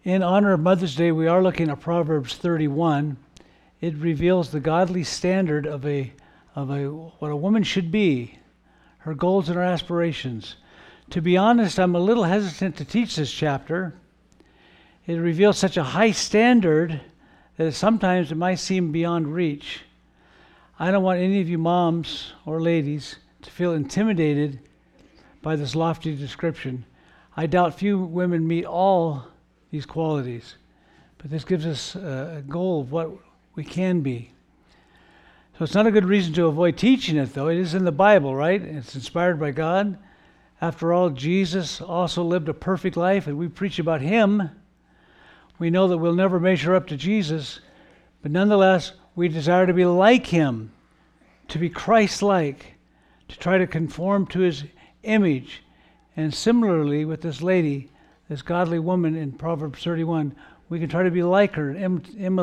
In honor of Mother's Day, we are looking at Proverbs 31. It reveals the godly standard of what a woman should be, her goals and her aspirations. To be honest, I'm a little hesitant to teach this chapter. It reveals such a high standard that sometimes it might seem beyond reach. I don't want any of you moms or ladies to feel intimidated by this lofty description. I doubt few women meet all these qualities, but this gives us a goal of what we can be. So it's not a good reason to avoid teaching it, though. It is in the Bible, right? It's inspired by God. After all, Jesus also lived a perfect life, and we preach about him. We know that we'll never measure up to Jesus, but nonetheless, we desire to be like him, to be Christ-like, to try to conform to his image. And similarly with this lady, this godly woman in Proverbs 31, we can try to be like her and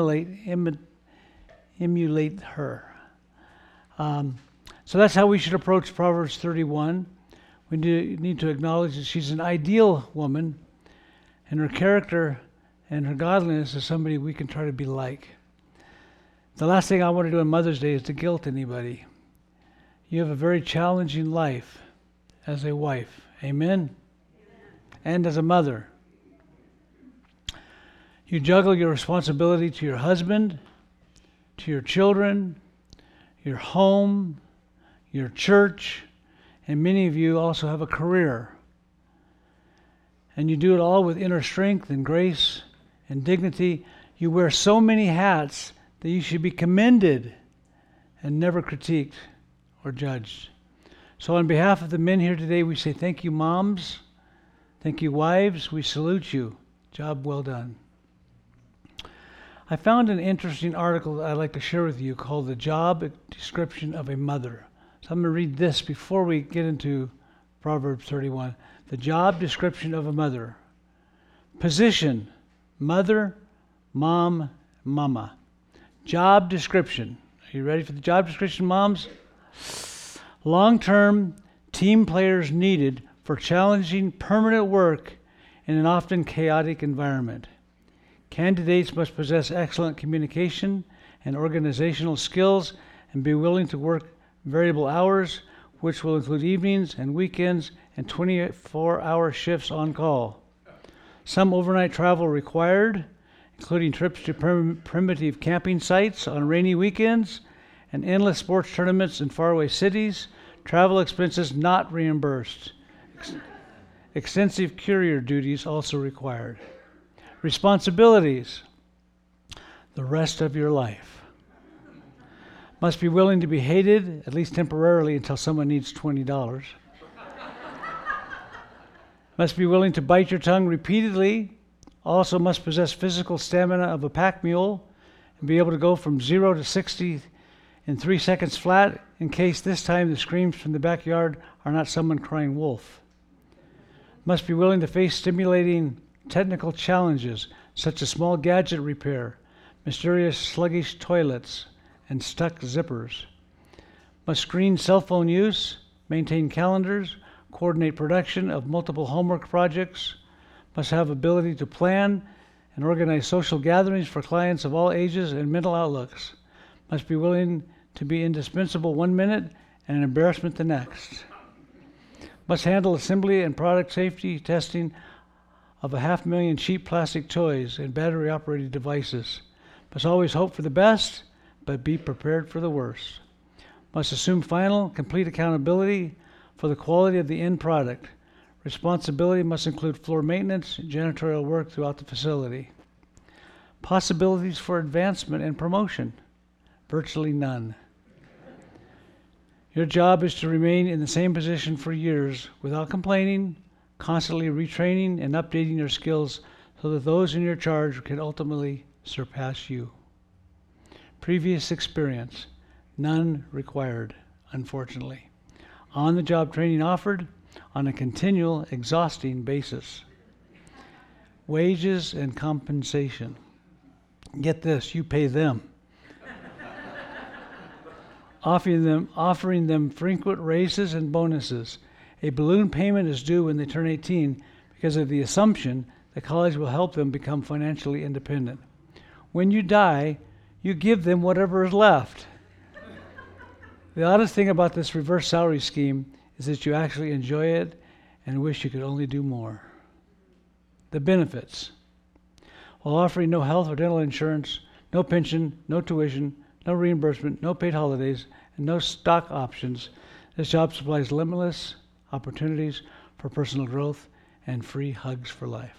emulate her. So that's how we should approach Proverbs 31. We need to acknowledge that she's an ideal woman, and her character and her godliness is somebody we can try to be like. The last thing I want to do on Mother's Day is to guilt anybody. You have a very challenging life as a wife. Amen? And as a mother. You juggle your responsibility to your husband, to your children, your home, your church, and many of you also have a career. And you do it all with inner strength and grace and dignity. You wear so many hats that you should be commended and never critiqued or judged. So on behalf of the men here today, we say thank you, moms. Thank you, wives. We salute you. Job well done. I found an interesting article that I'd like to share with you called The Job Description of a Mother. So I'm going to read this before we get into Proverbs 31. The job description of a mother. Position, mother, mom, mama. Job description. Are you ready for the job description, moms? Long-term team players needed for challenging permanent work in an often chaotic environment. Candidates must possess excellent communication and organizational skills and be willing to work variable hours, which will include evenings and weekends and 24-hour shifts on call. Some overnight travel required, including trips to primitive camping sites on rainy weekends and endless sports tournaments in faraway cities. Travel expenses not reimbursed. Extensive courier duties also required. Responsibilities. The rest of your life. Must be willing to be hated, at least temporarily, until someone needs $20. Must be willing to bite your tongue repeatedly. Also must possess physical stamina of a pack mule and be able to go from 0 to 60 in 3 seconds flat, in case this time the screams from the backyard are not someone crying wolf. Must be willing to face stimulating technical challenges, such as small gadget repair, mysterious sluggish toilets, and stuck zippers. Must screen cell phone use, maintain calendars, coordinate production of multiple homework projects. Must have ability to plan and organize social gatherings for clients of all ages and mental outlooks. Must be willing to be indispensable 1 minute and an embarrassment the next. Must handle assembly and product safety testing of 500,000 cheap plastic toys and battery-operated devices. Must always hope for the best, but be prepared for the worst. Must assume final, complete accountability for the quality of the end product. Responsibility must include floor maintenance and janitorial work throughout the facility. Possibilities for advancement and promotion. Virtually none. Your job is to remain in the same position for years without complaining, constantly retraining and updating your skills so that those in your charge can ultimately surpass you. Previous experience, none required, unfortunately. On-the-job training offered on a continual, exhausting basis. Wages and compensation. Get this, you pay them. Offering them frequent raises and bonuses. A balloon payment is due when they turn 18 because of the assumption the college will help them become financially independent. When you die, you give them whatever is left. The oddest thing about this reverse salary scheme is that you actually enjoy it and wish you could only do more. The benefits. While offering no health or dental insurance, no pension, no tuition, no reimbursement, no paid holidays, and no stock options, this job supplies limitless opportunities for personal growth and free hugs for life.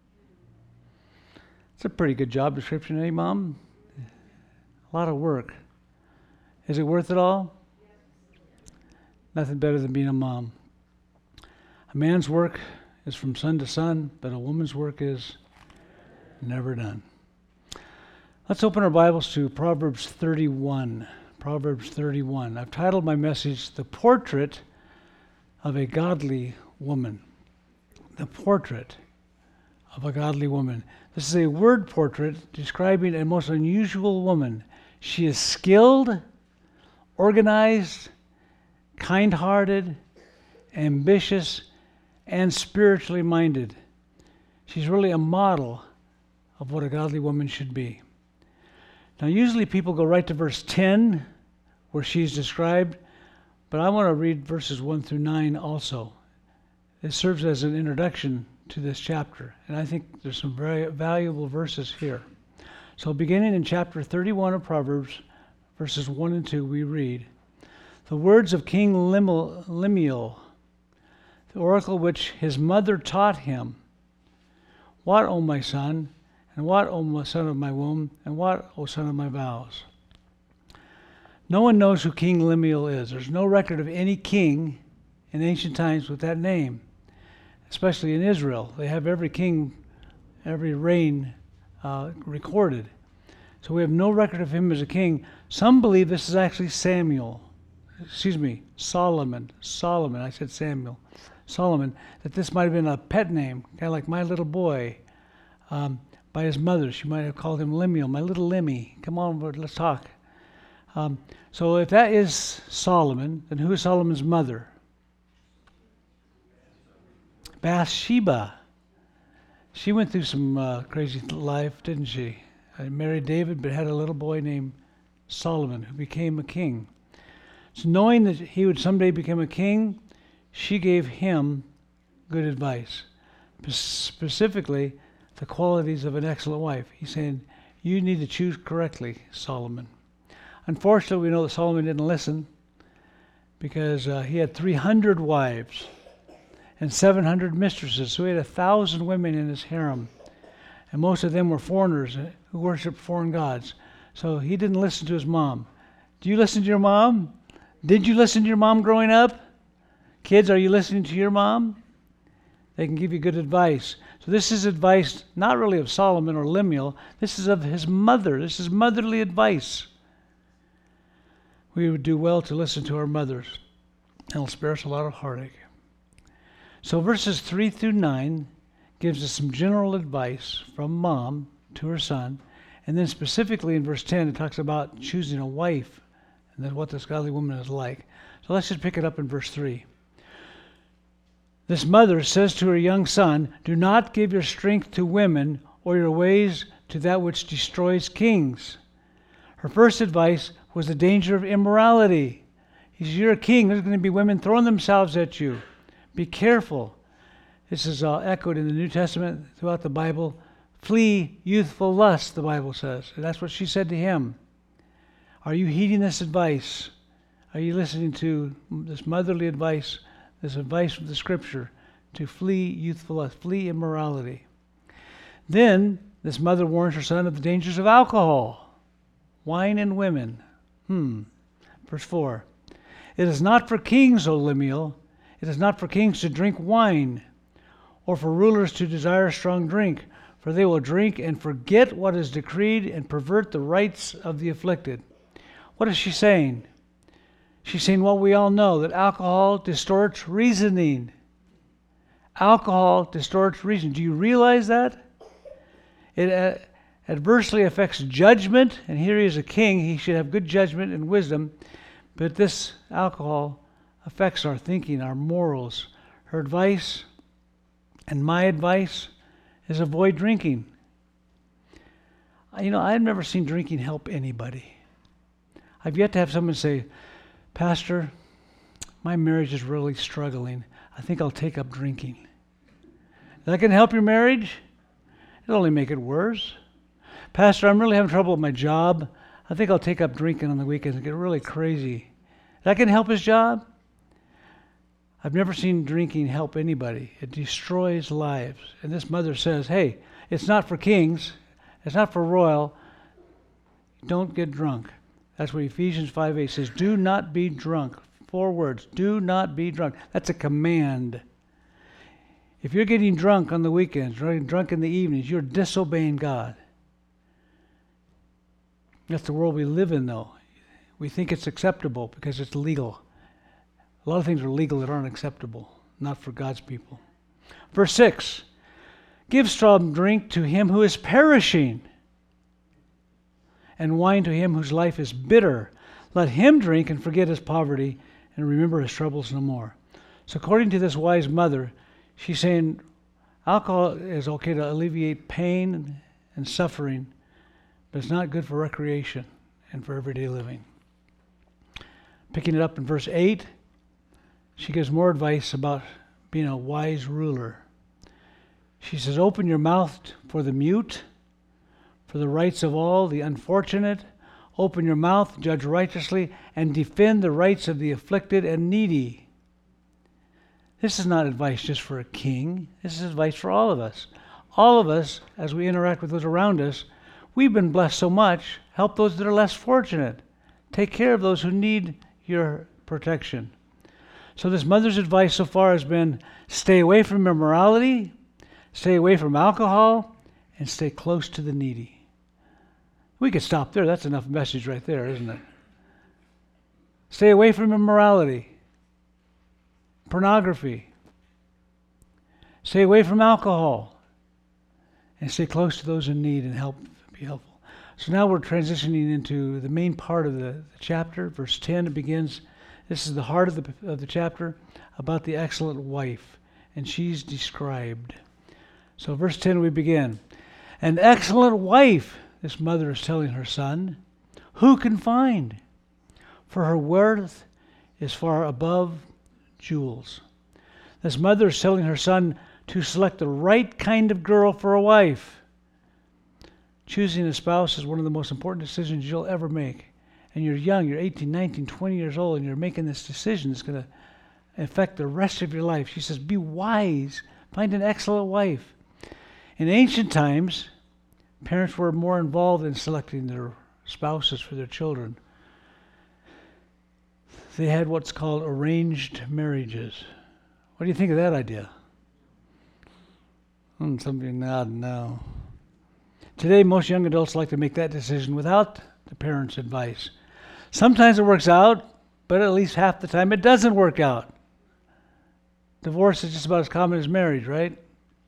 It's a pretty good job description, eh, Mom? A lot of work. Is it worth it all? Nothing better than being a mom. A man's work is from sun to sun, but a woman's work is never done. Let's open our Bibles to Proverbs 31. Proverbs 31. I've titled my message, The Portrait of a Godly Woman. The Portrait of a Godly Woman. This is a word portrait describing a most unusual woman. She is skilled, organized, kind-hearted, ambitious, and spiritually minded. She's really a model of what a godly woman should be. Now, usually people go right to verse 10, where she's described, but I want to read verses 1 through 9 also. It serves as an introduction to this chapter, and I think there's some very valuable verses here. So beginning in chapter 31 of Proverbs, verses 1 and 2, we read, The words of King Lemuel, the oracle which his mother taught him. What, O my son, and what, O my son of my womb, and what, O son of my vows? No one knows who King Lemuel is. There's no record of any king in ancient times with that name, especially in Israel. They have every king, every reign recorded. So we have no record of him as a king. Some believe this is actually Solomon. I said Samuel. Solomon, that this might have been a pet name, kind of like my little boy, by his mother. She might have called him Lemuel, my little Lemmy. Come on, let's talk. So if that is Solomon, then who is Solomon's mother? Bathsheba. She went through some crazy life, didn't she? Married David, but had a little boy named Solomon, who became a king. So knowing that he would someday become a king, she gave him good advice. Specifically, the qualities of an excellent wife. He's saying, you need to choose correctly, Solomon. Unfortunately, we know that Solomon didn't listen because he had 300 wives and 700 mistresses. So he had 1,000 women in his harem. And most of them were foreigners who worshiped foreign gods. So he didn't listen to his mom. Do you listen to your mom? Did you listen to your mom growing up? Kids, are you listening to your mom? They can give you good advice. So this is advice not really of Solomon or Lemuel. This is of his mother. This is motherly advice. We would do well to listen to our mothers. It'll spare us a lot of heartache. So verses 3 through 9 gives us some general advice from mom to her son. And then specifically in verse 10, it talks about choosing a wife and then what this godly woman is like. So let's just pick it up in verse 3. This mother says to her young son, do not give your strength to women or your ways to that which destroys kings. Her first advice was the danger of immorality. He says, you're a king. There's going to be women throwing themselves at you. Be careful. This is echoed in the New Testament throughout the Bible. Flee youthful lust, the Bible says. And that's what she said to him. Are you heeding this advice? Are you listening to this motherly advice, this advice from the Scripture to flee youthful lust, flee immorality? Then this mother warns her son of the dangers of alcohol, wine and women. Verse 4. It is not for kings, O Lemuel, it is not for kings to drink wine, or for rulers to desire strong drink, for they will drink and forget what is decreed and pervert the rights of the afflicted. What is she saying? She's saying what we all know, that alcohol distorts reasoning. Alcohol distorts reason. Do you realize that? It adversely affects judgment, and here he is a king. He should have good judgment and wisdom, but this alcohol affects our thinking, our morals. Her advice and my advice is avoid drinking. I've never seen drinking help anybody. I've yet to have someone say, Pastor, my marriage is really struggling. I think I'll take up drinking. That can help your marriage? It'll only make it worse. Pastor, I'm really having trouble with my job. I think I'll take up drinking on the weekends and get really crazy. That can help his job? I've never seen drinking help anybody. It destroys lives. And this mother says, hey, it's not for kings. It's not for royal. Don't get drunk. That's what Ephesians 5:8 says. Do not be drunk. 4 words. Do not be drunk. That's a command. If you're getting drunk on the weekends, drunk in the evenings, you're disobeying God. That's the world we live in, though. We think it's acceptable because it's legal. A lot of things are legal that aren't acceptable, not for God's people. Verse 6, give strong drink to him who is perishing, and wine to him whose life is bitter. Let him drink and forget his poverty and remember his troubles no more. So according to this wise mother, she's saying alcohol is okay to alleviate pain and suffering, but it's not good for recreation and for everyday living. Picking it up in verse 8, she gives more advice about being a wise ruler. She says, open your mouth for the mute, for the rights of all, the unfortunate. Open your mouth, judge righteously, and defend the rights of the afflicted and needy. This is not advice just for a king. This is advice for all of us. All of us, as we interact with those around us, we've been blessed so much. Help those that are less fortunate. Take care of those who need your protection. So this mother's advice so far has been stay away from immorality, stay away from alcohol, and stay close to the needy. We could stop there. That's enough message right there, isn't it? Stay away from immorality, pornography. Stay away from alcohol, and stay close to those in need and be helpful. So now we're transitioning into the main part of the chapter. Verse 10, it begins. This is the heart of the chapter about the excellent wife, and she's described. So verse 10 we begin. An excellent wife, this mother is telling her son, who can find? For her worth is far above jewels. This mother is telling her son to select the right kind of girl for a wife. Choosing a spouse is one of the most important decisions you'll ever make. And you're young, you're 18, 19, 20 years old, and you're making this decision that's going to affect the rest of your life. She says, be wise. Find an excellent wife. In ancient times, parents were more involved in selecting their spouses for their children. They had what's called arranged marriages. What do you think of that idea? Something odd now. Today, most young adults like to make that decision without the parents' advice. Sometimes it works out, but at least half the time it doesn't work out. Divorce is just about as common as marriage, right?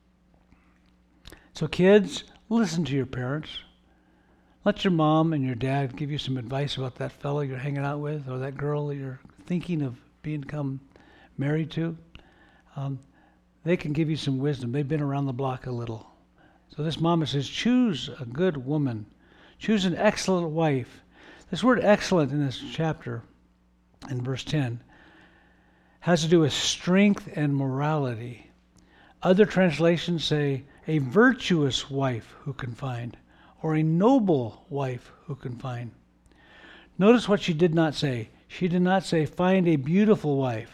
So kids, listen to your parents. Let your mom and your dad give you some advice about that fellow you're hanging out with or that girl that you're thinking of become married to. They can give you some wisdom. They've been around the block a little. So this mama says, choose a good woman. Choose an excellent wife. This word excellent in this chapter, in verse 10, has to do with strength and morality. Other translations say a virtuous wife who can find, or a noble wife who can find. Notice what she did not say. She did not say, find a beautiful wife.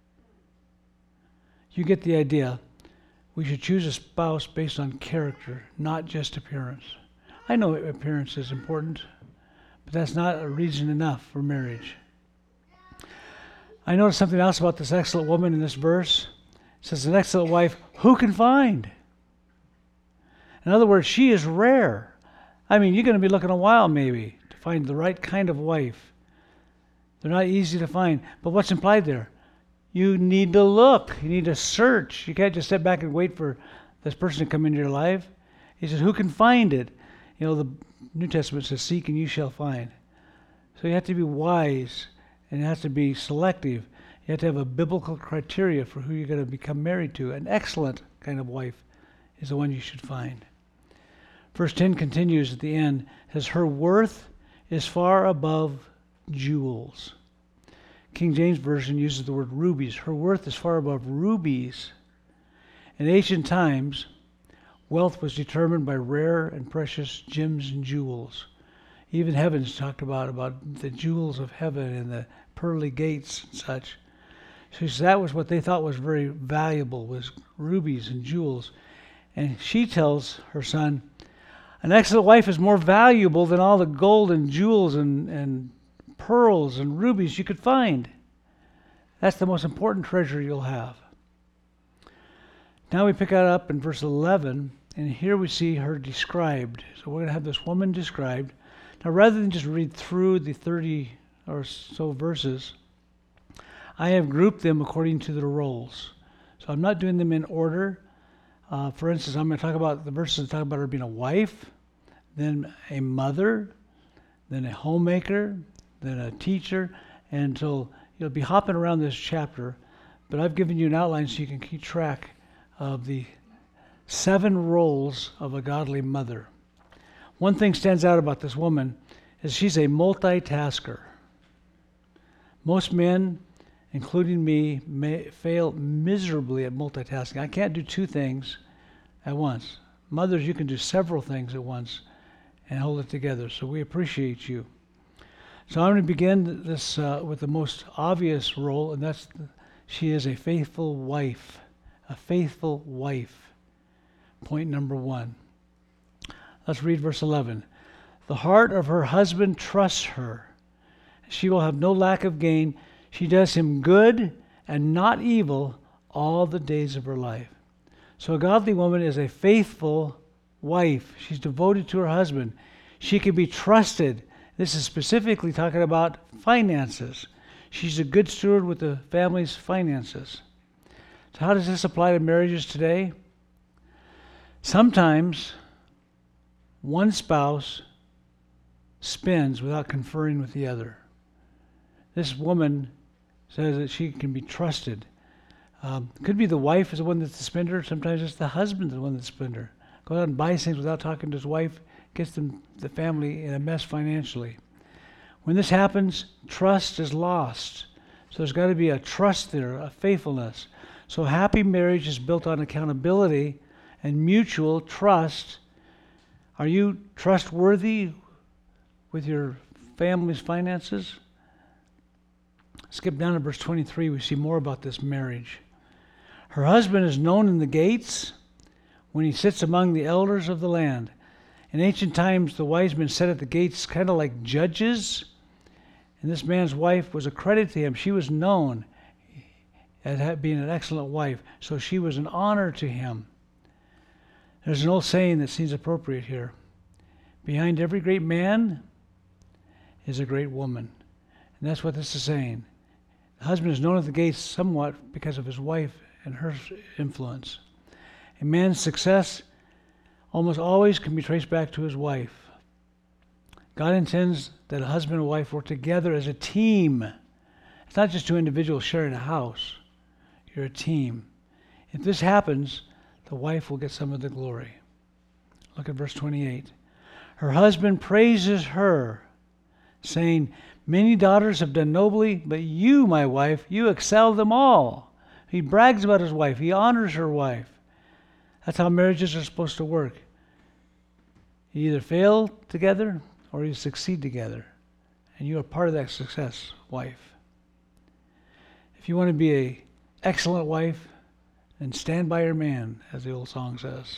You get the idea. We should choose a spouse based on character, not just appearance. I know appearance is important, but that's not a reason enough for marriage. I noticed something else about this excellent woman in this verse. It says, an excellent wife, who can find? In other words, she is rare. I mean, you're going to be looking a while maybe to find the right kind of wife. They're not easy to find. But what's implied there? You need to look. You need to search. You can't just sit back and wait for this person to come into your life. He says, who can find it? You know, the New Testament says, seek and you shall find. So you have to be wise, and it has to be selective. You have to have a biblical criteria for who you're going to become married to. An excellent kind of wife is the one you should find. Verse 10 continues at the end, says, her worth is far above jewels. King James Version uses the word rubies. Her worth is far above rubies. In ancient times, wealth was determined by rare and precious gems and jewels. Even heaven's talked about the jewels of heaven and the pearly gates and such. So that was what they thought was very valuable, was rubies and jewels. And she tells her son, an excellent wife is more valuable than all the gold and jewels and pearls and rubies you could find. That's the most important treasure you'll have. Now we pick it up in verse 11, and here we see her described. So we're going to have this woman described. Now rather than just read through the 30 or so verses, I have grouped them according to their roles. So I'm not doing them in order. For instance, I'm going to talk about the verses that talk about her being a wife, then a mother, then a homemaker, then a teacher, and so you'll be hopping around this chapter, but I've given you an outline so you can keep track of the 7 roles of a godly mother. One thing stands out about this woman is she's a multitasker. Most men, including me, fail miserably at multitasking. I can't do 2 things at once. Mothers, you can do several things at once and hold it together, so we appreciate you. So I'm going to begin this with the most obvious role, and that's she is a faithful wife. A faithful wife. Point number 1. Let's read verse 11. The heart of her husband trusts her. She will have no lack of gain. She does him good and not evil all the days of her life. So a godly woman is a faithful wife. She's devoted to her husband. She can be trusted. This is specifically talking about finances. She's a good steward with the family's finances. So how does this apply to marriages today? Sometimes one spouse spends without conferring with the other. This woman says that she can be trusted. Could be the wife is the one that's the spender. Sometimes it's the husband that's the one that's the spender. Goes out and buys things without talking to his wife, gets the family in a mess financially. When this happens, trust is lost. So there's got to be a trust there, a faithfulness. So happy marriage is built on accountability and mutual trust. Are you trustworthy with your family's finances? Skip down to verse 23. We see more about this marriage. Her husband is known in the gates when he sits among the elders of the land. In ancient times, the wise men sat at the gates kind of like judges. And this man's wife was a credit to him. She was known as being an excellent wife. So she was an honor to him. There's an old saying that seems appropriate here. Behind every great man is a great woman. And that's what this is saying. The husband is known at the gates somewhat because of his wife and her influence. A man's success almost always can be traced back to his wife. God intends that a husband and wife work together as a team. It's not just 2 individuals sharing a house. You're a team. If this happens, the wife will get some of the glory. Look at verse 28. Her husband praises her, saying, many daughters have done nobly, but you, my wife, you excel them all. He brags about his wife. He honors her wife. That's how marriages are supposed to work. You either fail together or you succeed together. And you are part of that success, wife. If you want to be an excellent wife, then stand by your man, as the old song says.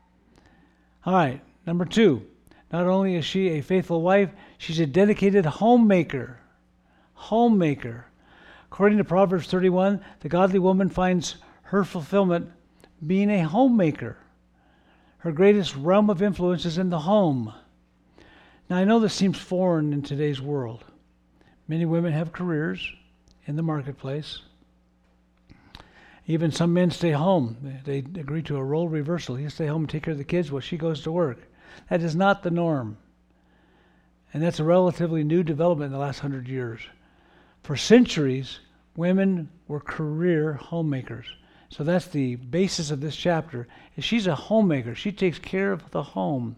All right, number 2. Not only is she a faithful wife, she's a dedicated homemaker. Homemaker. According to Proverbs 31, the godly woman finds her fulfillment being a homemaker. Her greatest realm of influence is in the home. Now, I know this seems foreign in today's world. Many women have careers in the marketplace. Even some men stay home. They agree to a role reversal. You stay home and take care of the kids while she goes to work. That is not the norm. And that's a relatively new development in the last 100 years. For centuries, women were career homemakers. So that's the basis of this chapter. Is she's a homemaker. She takes care of the home.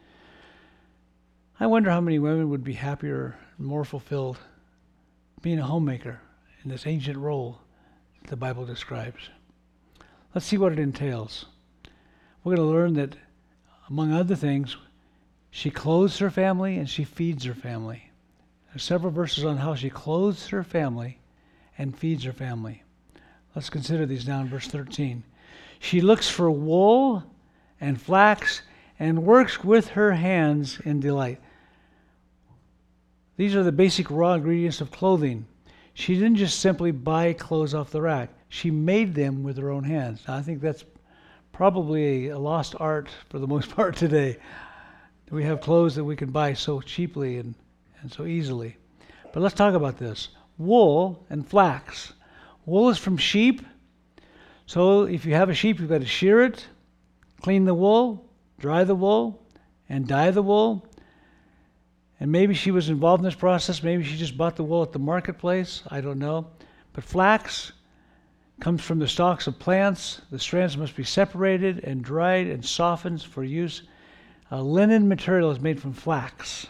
I wonder how many women would be happier and more fulfilled being a homemaker in this ancient role the Bible describes. Let's see what it entails. We're going to learn that, among other things, she clothes her family and she feeds her family. There's several verses on how she clothes her family and feeds her family. Let's consider these now in verse 13. She looks for wool and flax and works with her hands in delight. These are the basic raw ingredients of clothing. She didn't just simply buy clothes off the rack. She made them with her own hands. Now, I think that's probably a lost art for the most part today. We have clothes that we can buy so cheaply and so easily. But let's talk about this. Wool and flax. Wool is from sheep. So if you have a sheep, you've got to shear it, clean the wool, dry the wool, and dye the wool. And maybe she was involved in this process. Maybe she just bought the wool at the marketplace. I don't know. But flax comes from the stalks of plants. The strands must be separated and dried and softened for use. A linen material is made from flax.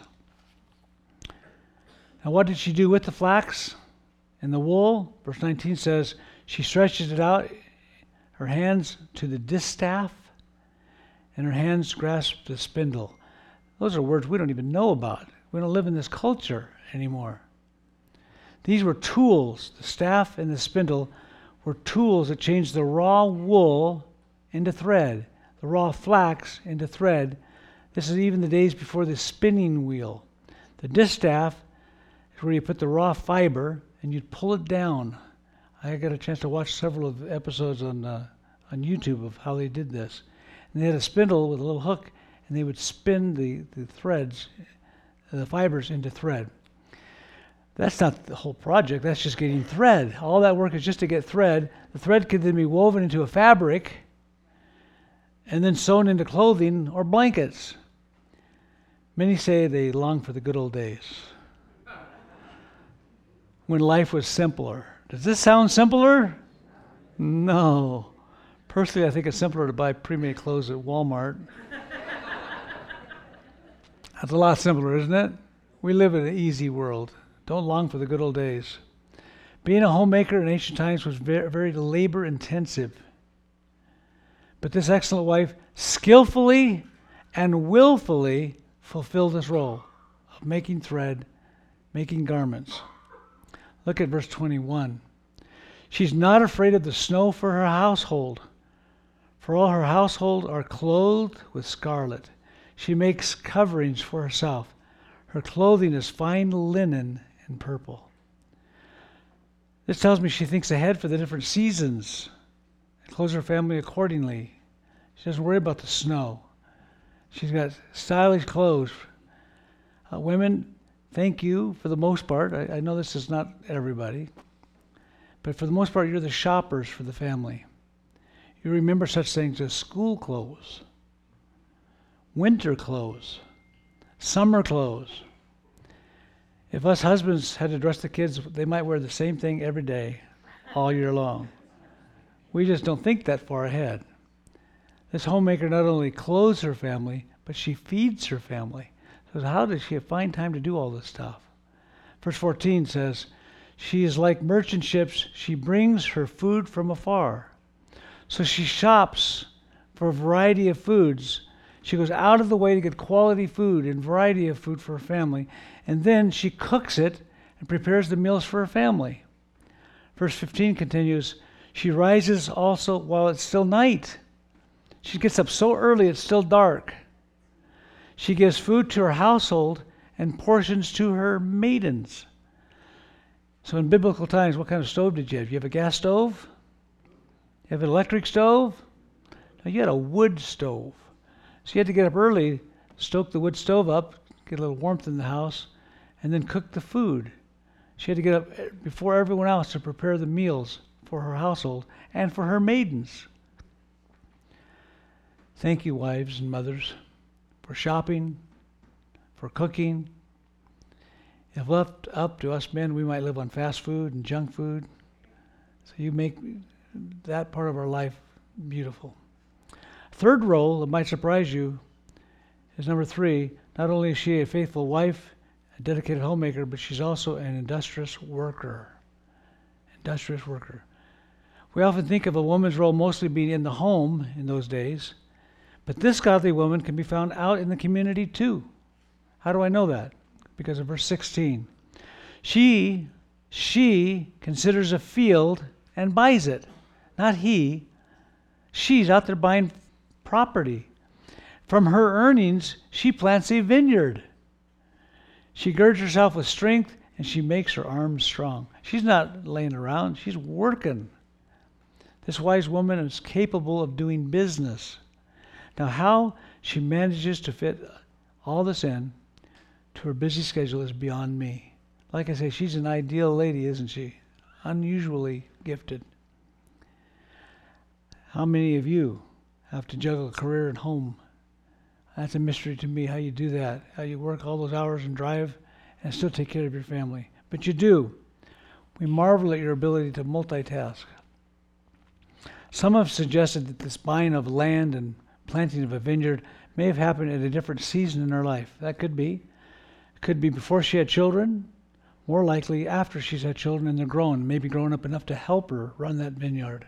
Now, what did she do with the flax and the wool? Verse 19 says, she stretches it out, her hands to the distaff, and her hands grasp the spindle. Those are words we don't even know about. We don't live in this culture anymore. These were tools. The staff and the spindle were tools that changed the raw wool into thread, the raw flax into thread. This is even the days before the spinning wheel. The distaff is where you put the raw fiber and you'd pull it down. I got a chance to watch several of the episodes on YouTube of how they did this. And they had a spindle with a little hook, and they would spin the threads, the fibers into thread. That's not the whole project. That's just getting thread. All that work is just to get thread. The thread could then be woven into a fabric and then sewn into clothing or blankets. Many say they long for the good old days when life was simpler. Does this sound simpler? No. Personally, I think it's simpler to buy pre-made clothes at Walmart. That's a lot simpler, isn't it? We live in an easy world. Don't long for the good old days. Being a homemaker in ancient times was very, very labor intensive. But this excellent wife skillfully and willfully fulfilled this role of making thread, making garments. Look at verse 21. She's not afraid of the snow for her household, for all her household are clothed with scarlet. She makes coverings for herself. Her clothing is fine linen and purple. This tells me she thinks ahead for the different seasons and clothes her family accordingly. She doesn't worry about the snow. She's got stylish clothes. Women, thank you for the most part. I know this is not everybody, but for the most part, you're the shoppers for the family. You remember such things as school clothes, winter clothes, summer clothes. If us husbands had to dress the kids, they might wear the same thing every day, all year long. We just don't think that far ahead. This homemaker not only clothes her family, but she feeds her family. So how does she find time to do all this stuff? Verse 14 says, she is like merchant ships. She brings her food from afar. So she shops for a variety of foods. She goes out of the way to get quality food and variety of food for her family. And then she cooks it and prepares the meals for her family. Verse 15 continues, she rises also while it's still night. She gets up so early it's still dark. She gives food to her household and portions to her maidens. So in biblical times, what kind of stove did you have? You have a gas stove? You have an electric stove? No, you had a wood stove. So you had to get up early, stoke the wood stove up, get a little warmth in the house, and then cook the food. She had to get up before everyone else to prepare the meals for her household and for her maidens. Thank you, wives and mothers, for shopping, for cooking. If left up to us men, we might live on fast food and junk food. So you make that part of our life beautiful. Third role that might surprise you is number 3. Not only is she a faithful wife, a dedicated homemaker, but she's also an industrious worker. Industrious worker. We often think of a woman's role mostly being in the home in those days, but this godly woman can be found out in the community too. How do I know that? Because of verse 16. She considers a field and buys it. Not he. She's out there buying property. From her earnings, she plants a vineyard. She girds herself with strength, and she makes her arms strong. She's not laying around. She's working. This wise woman is capable of doing business. Now, how she manages to fit all this in to her busy schedule is beyond me. Like I say, she's an ideal lady, isn't she? Unusually gifted. How many of you have to juggle career and home? That's a mystery to me, how you do that, how you work all those hours and drive and still take care of your family. But you do. We marvel at your ability to multitask. Some have suggested that this buying of land and planting of a vineyard may have happened at a different season in her life. That could be. It could be before she had children, more likely after she's had children and they're grown, maybe grown up enough to help her run that vineyard.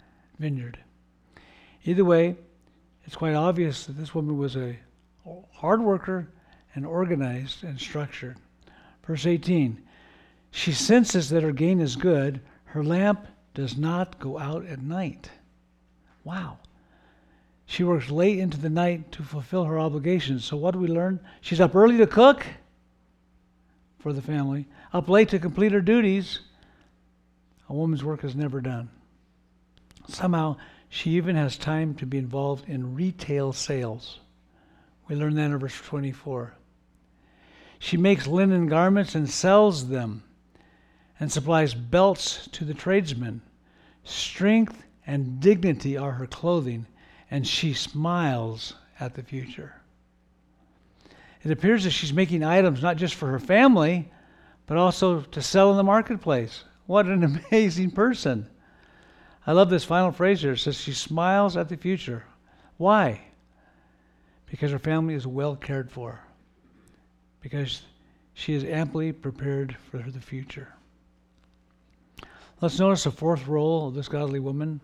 Either way, it's quite obvious that this woman was a hard worker and organized and structured. Verse 18, she senses that her gain is good. Her lamp does not go out at night. Wow. She works late into the night to fulfill her obligations. So what do we learn? She's up early to cook for the family, up late to complete her duties. A woman's work is never done. Somehow, she even has time to be involved in retail sales. We learn that in verse 24. She makes linen garments and sells them and supplies belts to the tradesmen. Strength and dignity are her clothing, and she smiles at the future. It appears that she's making items not just for her family, but also to sell in the marketplace. What an amazing person. I love this final phrase here. It says she smiles at the future. Why? Because her family is well cared for. Because she is amply prepared for the future. Let's notice the fourth role of this godly woman.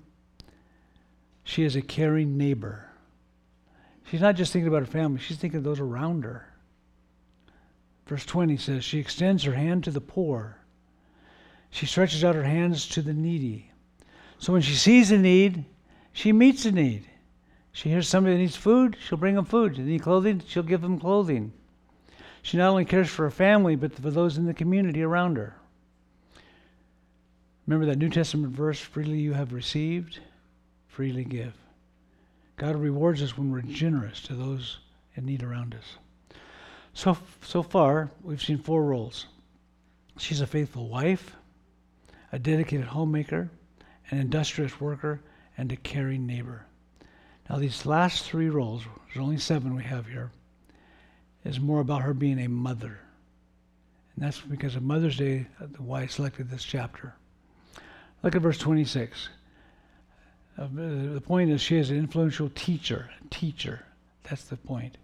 She is a caring neighbor. She's not just thinking about her family, she's thinking of those around her. Verse 20 says, she extends her hand to the poor. She stretches out her hands to the needy. So when she sees a need, she meets a need. She hears somebody that needs food, she'll bring them food. They need clothing, she'll give them clothing. She not only cares for her family, but for those in the community around her. Remember that New Testament verse, freely you have received, freely give. God rewards us when we're generous to those in need around us. So far, we've seen 4 roles. She's a faithful wife, a dedicated homemaker, an industrious worker, and a caring neighbor. Now these last 3 roles, there's only 7 we have here, is more about her being a mother. And that's because of Mother's Day why I selected this chapter. Look at verse 26. The point is she is an influential teacher. That's the point.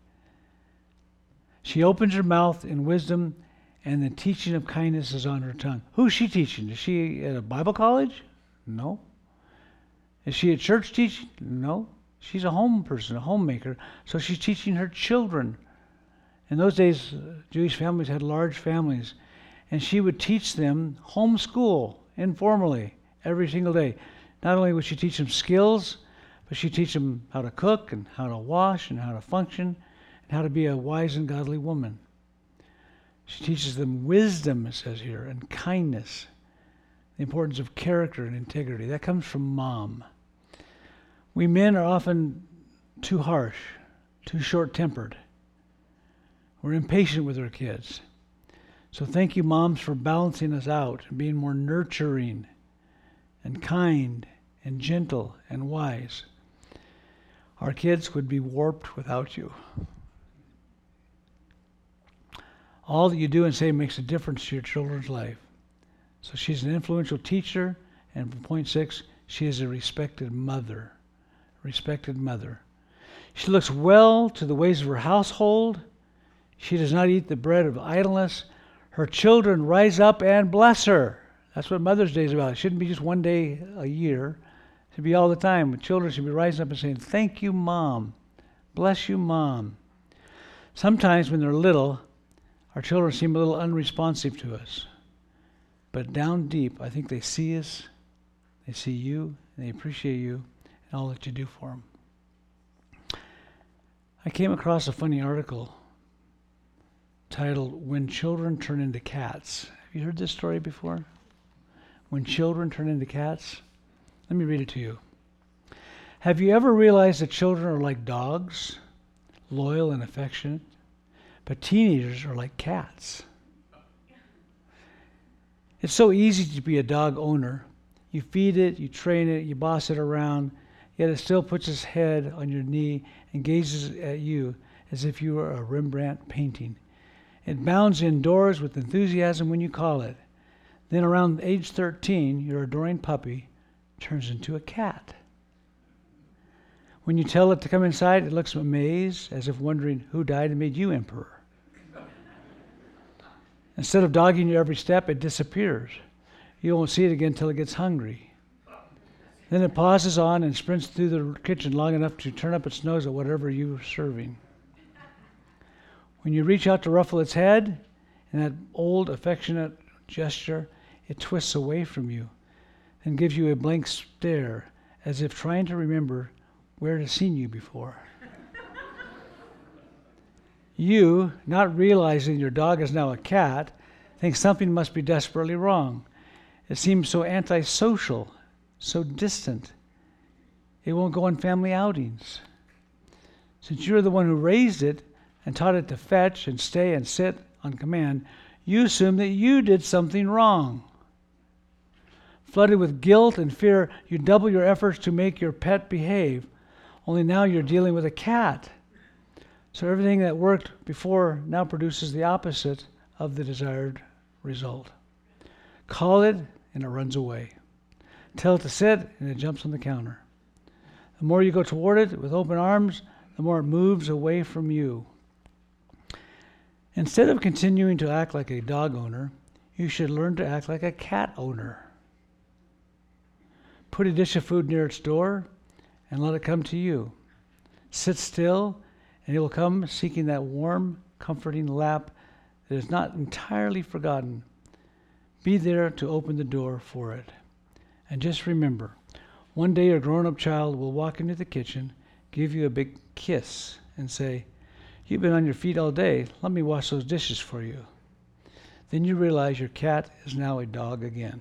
She opens her mouth in wisdom, and the teaching of kindness is on her tongue. Who's she teaching? Is she at a Bible college? No. Is she at church teaching? No. She's a home person, a homemaker, so she's teaching her children. In those days, Jewish families had large families, and she would teach them homeschool informally every single day. Not only would she teach them skills, but she'd teach them how to cook and how to wash and how to function and how to be a wise and godly woman. She teaches them wisdom, it says here, and kindness, the importance of character and integrity. That comes from mom. We men are often too harsh, too short-tempered. We're impatient with our kids. So thank you, moms, for balancing us out and being more nurturing and kind and gentle and wise. Our kids would be warped without you. All that you do and say makes a difference to your children's life. So she's an influential teacher, and for point 6, She is a respected mother. Respected mother. She looks well to the ways of her household. She does not eat the bread of idleness. Her children rise up and bless her. That's what Mother's Day is about. It shouldn't be just one day a year. It should be all the time. Children should be rising up and saying, thank you, Mom. Bless you, Mom. Sometimes when they're little, our children seem a little unresponsive to us. But down deep, I think they see us, they see you, and they appreciate you, and all that you do for them. I came across a funny article titled, When Children Turn into Cats. Have you heard this story before? When children turn into cats? Let me read it to you. Have you ever realized that children are like dogs, loyal and affectionate, but teenagers are like cats? It's so easy to be a dog owner. You feed it, you train it, you boss it around, yet it still puts its head on your knee and gazes at you as if you were a Rembrandt painting. It bounds indoors with enthusiasm when you call it. Then around age 13, your adoring puppy turns into a cat. When you tell it to come inside, it looks amazed, as if wondering who died and made you emperor. Instead of dogging you every step, it disappears. You won't see it again until it gets hungry. Then it pauses on and sprints through the kitchen long enough to turn up its nose at whatever you're serving. When you reach out to ruffle its head, in that old affectionate gesture, it twists away from you and gives you a blank stare, as if trying to remember where it has seen you before. You, not realizing your dog is now a cat, think something must be desperately wrong. It seems so antisocial, so distant. It won't go on family outings. Since you're the one who raised it and taught it to fetch and stay and sit on command, you assume that you did something wrong. Flooded with guilt and fear, you double your efforts to make your pet behave, only now you're dealing with a cat. So everything that worked before now produces the opposite of the desired result. Call it, and it runs away. Tell it to sit, and it jumps on the counter. The more you go toward it with open arms, the more it moves away from you. Instead of continuing to act like a dog owner, you should learn to act like a cat owner. Put a dish of food near its door and let it come to you. Sit still, and it will come seeking that warm, comforting lap that is not entirely forgotten. Be there to open the door for it. And just remember, one day your grown-up child will walk into the kitchen, give you a big kiss, and say, "You've been on your feet all day. Let me wash those dishes for you." Then you realize your cat is now a dog again.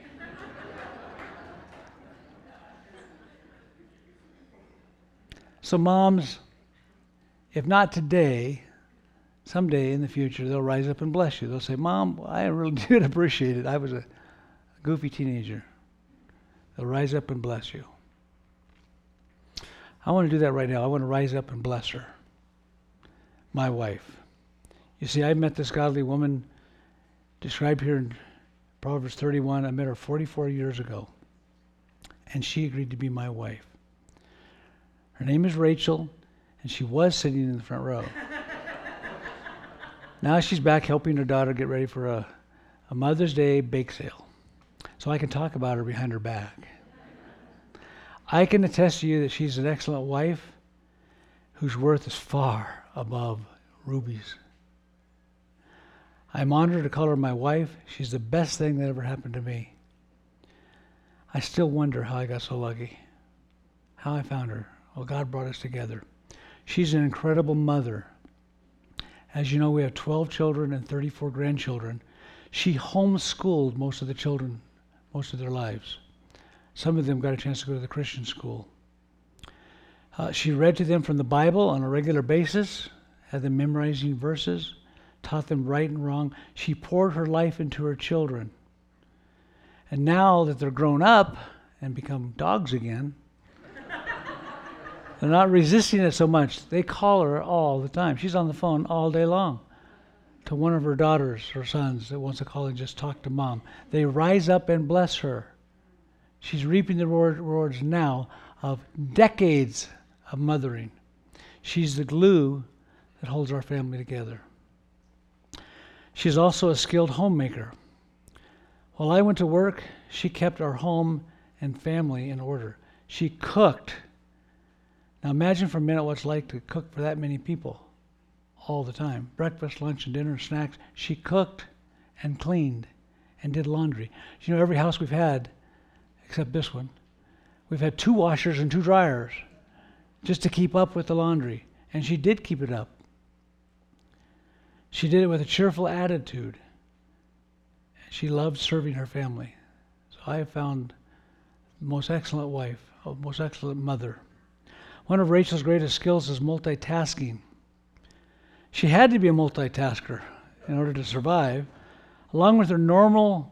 So moms, if not today, someday in the future, they'll rise up and bless you. They'll say, "Mom, I really did appreciate it. I was a goofy teenager." They'll rise up and bless you. I want to do that right now. I want to rise up and bless her, my wife. You see, I met this godly woman described here in Proverbs 31. I met her 44 years ago, and she agreed to be my wife. Her name is Rachel, and she was sitting in the front row. Now she's back helping her daughter get ready for a Mother's Day bake sale, so I can talk about her behind her back. I can attest to you that she's an excellent wife whose worth is far above rubies. I'm honored to call her my wife. She's the best thing that ever happened to me. I still wonder how I got so lucky, how I found her. Well, God brought us together. She's an incredible mother. As you know, we have 12 children and 34 grandchildren. She homeschooled most of the children, most of their lives. Some of them got a chance to go to the Christian school. She read to them from the Bible on a regular basis, had them memorizing verses, taught them right and wrong. She poured her life into her children. And now that they're grown up and become dogs again, they're not resisting it so much. They call her all the time. She's on the phone all day long to one of her daughters or sons that wants to call and just talk to Mom. They rise up and bless her. She's reaping the rewards now of decades of mothering. She's the glue that holds our family together. She's also a skilled homemaker. While I went to work, she kept our home and family in order. She cooked. Now imagine for a minute what it's like to cook for that many people all the time. Breakfast, lunch, and dinner, snacks. She cooked and cleaned and did laundry. You know, every house we've had, except this one, we've had 2 washers and 2 dryers just to keep up with the laundry. And she did keep it up. She did it with a cheerful attitude. She loved serving her family. So I have found the most excellent wife, a most excellent mother. One of Rachel's greatest skills is multitasking. She had to be a multitasker in order to survive. Along with her normal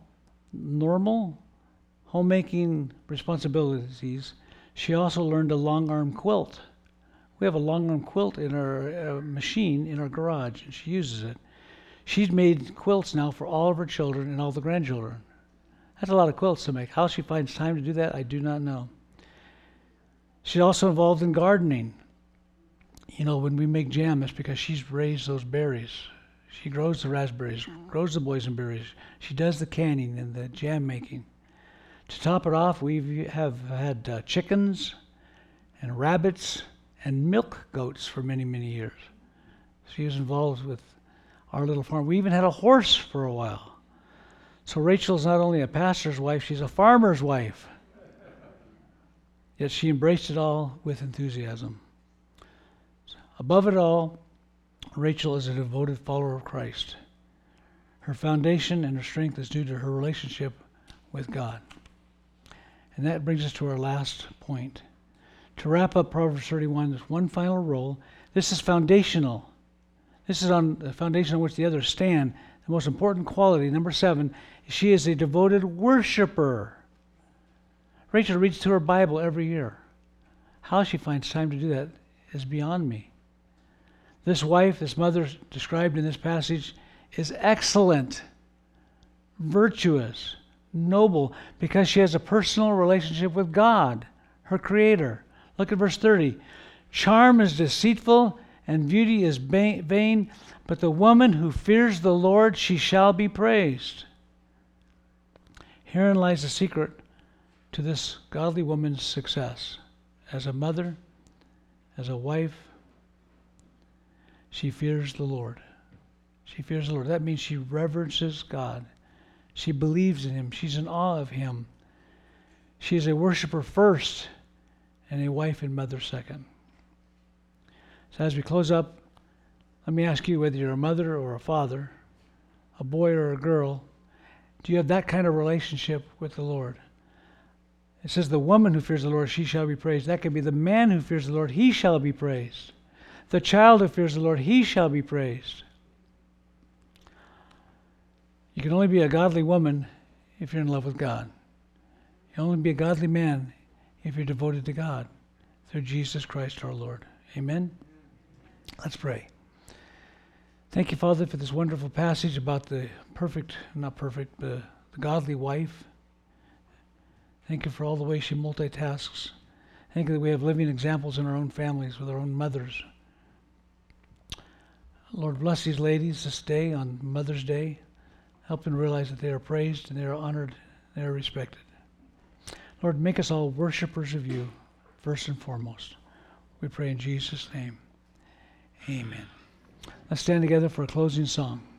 homemaking responsibilities, she also learned a long-arm quilt. We have a long-arm quilt in our machine in our garage, and she uses it. She's made quilts now for all of her children and all the grandchildren. That's a lot of quilts to make. How she finds time to do that, I do not know. She's also involved in gardening. You know, when we make jam, it's because she's raised those berries. She grows the raspberries, grows the boysenberries. She does the canning and the jam making. To top it off, we have had chickens and rabbits and milk goats for many, many years. She is involved with our little farm. We even had a horse for a while. So Rachel's not only a pastor's wife, she's a farmer's wife. Yet she embraced it all with enthusiasm. Above it all, Rachel is a devoted follower of Christ. Her foundation and her strength is due to her relationship with God. And that brings us to our last point. To wrap up Proverbs 31, there's one final rule. This is foundational. This is on the foundation on which the others stand. The most important quality, number 7, is she is a devoted worshiper. Rachel reads through her Bible every year. How she finds time to do that is beyond me. This wife, this mother described in this passage, is excellent, virtuous, noble, because she has a personal relationship with God, her Creator. Look at verse 30. Charm is deceitful and beauty is vain, but the woman who fears the Lord, she shall be praised. Herein lies the secret to this godly woman's success. As a mother, as a wife, she fears the Lord. She fears the Lord. That means she reverences God. She believes in Him. She's in awe of Him. She is a worshiper first and a wife and mother second. So as we close up, let me ask you, whether you're a mother or a father, a boy or a girl, do you have that kind of relationship with the Lord? It says the woman who fears the Lord, she shall be praised. That could be the man who fears the Lord, he shall be praised. The child who fears the Lord, he shall be praised. You can only be a godly woman if you're in love with God. You can only be a godly man if you're devoted to God through Jesus Christ our Lord. Amen? Let's pray. Thank you, Father, for this wonderful passage about the the godly wife. Thank you for all the ways she multitasks. Thank you that we have living examples in our own families with our own mothers. Lord, bless these ladies this day on Mother's Day. Help them realize that they are praised and they are honored, they are respected. Lord, make us all worshipers of you, first and foremost. We pray in Jesus' name. Amen. Let's stand together for a closing song.